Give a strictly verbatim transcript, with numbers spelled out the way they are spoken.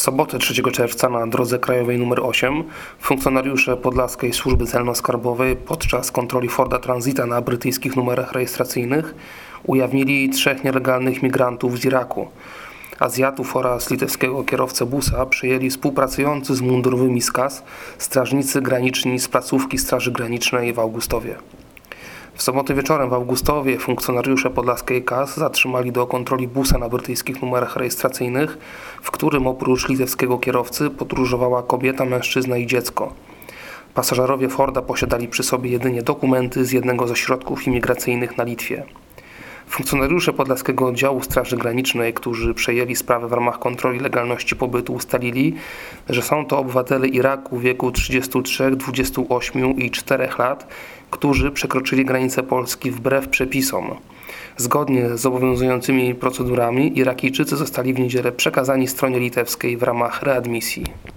sobotę trzeciego czerwca na drodze krajowej nr osiem funkcjonariusze Podlaskiej Służby Celno-Skarbowej podczas kontroli Forda Transita na brytyjskich numerach rejestracyjnych ujawnili trzech nielegalnych migrantów z Iraku. Azjatów oraz litewskiego kierowcę busa przejęli współpracujący z mundurowymi z K A S strażnicy graniczni z placówki Straży Granicznej w Augustowie. W sobotę wieczorem w Augustowie funkcjonariusze podlaskiej K A S zatrzymali do kontroli busa na brytyjskich numerach rejestracyjnych, w którym oprócz litewskiego kierowcy podróżowała kobieta, mężczyzna i dziecko. Pasażerowie Forda posiadali przy sobie jedynie dokumenty z jednego ze środków imigracyjnych na Litwie. Funkcjonariusze Podlaskiego Oddziału Straży Granicznej, którzy przejęli sprawę w ramach kontroli legalności pobytu, ustalili, że są to obywatele Iraku w wieku trzydziestu trzech, dwudziestu ośmiu i czterech lat, którzy przekroczyli granicę Polski wbrew przepisom. Zgodnie z obowiązującymi procedurami Irakijczycy zostali w niedzielę przekazani stronie litewskiej w ramach readmisji.